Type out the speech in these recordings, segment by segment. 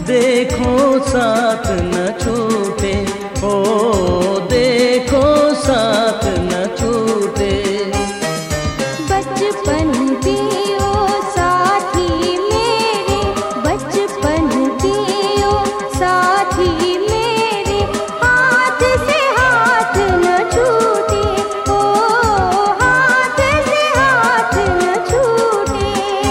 देखो साथ न छूटे, ओ देखो साथ न छूटे। बचपन के ओ साथी मेरे, बचपन के ओ साथी मेरे, हाथ से हाथ न छूटे, ओ हाथ से हाथ न छूटे।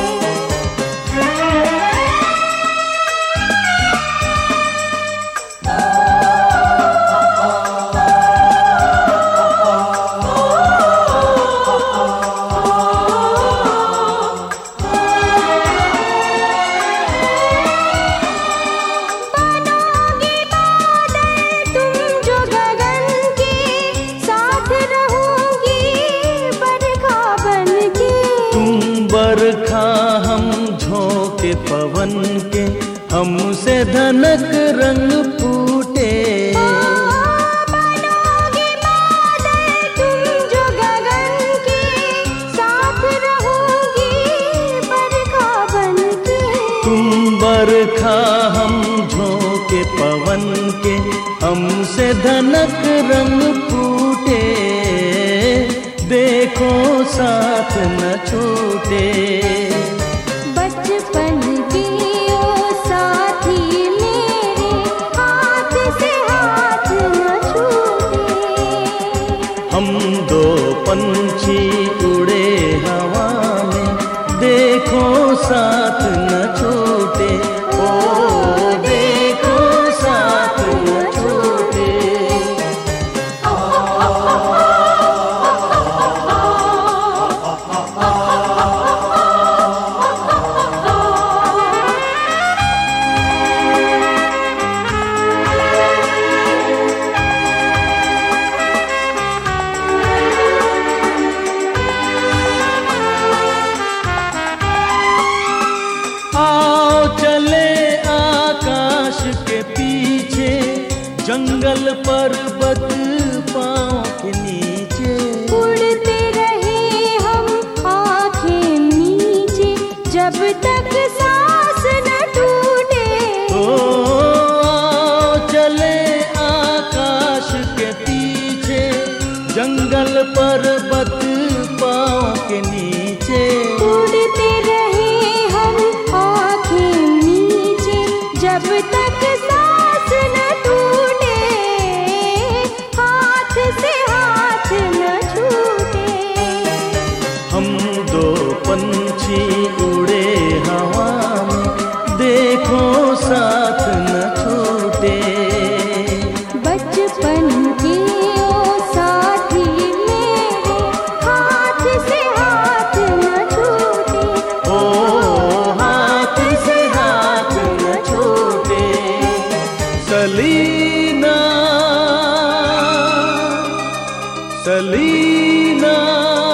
बरखा हम झोंके पवन के, हमसे धनक रंग फूटे। बनोगे बादल तुम जो गगन के, साथ रहोगी बरखा बनके। तुम बरखा हम झोंके पवन के, हमसे धनक रंग फूटे। देखो साथ न छूटे। बचपन के ओ साथी मेरे, हाथ से हाथ न छूटे। हम दो पंछी उड़े हवा में, देखो साथ न छूटे, ओ देखो साथ न छूटे। आओ चले आकाश के पीछे, जंगल पर्वत पाँव के नीचे। उड़ते रहे हम आँखें नीचे, जब तक सांस न टूटे। ओ आओ चले आकाश के पीछे, जंगल पर्वत पाँव के नीचे। उड़ते रहे हम आँखें नीचे, जब तक सांस न टूटे। हाथ से हाथ न छूटे। हम दो पंछी उड़े हवा में, देखो साथ न छूटे। बचपन के ओ साथी मेरे, हाथ से हाथ न छूटे। ओ हाथ से हाथ न छूटे। सलीना, सलीना।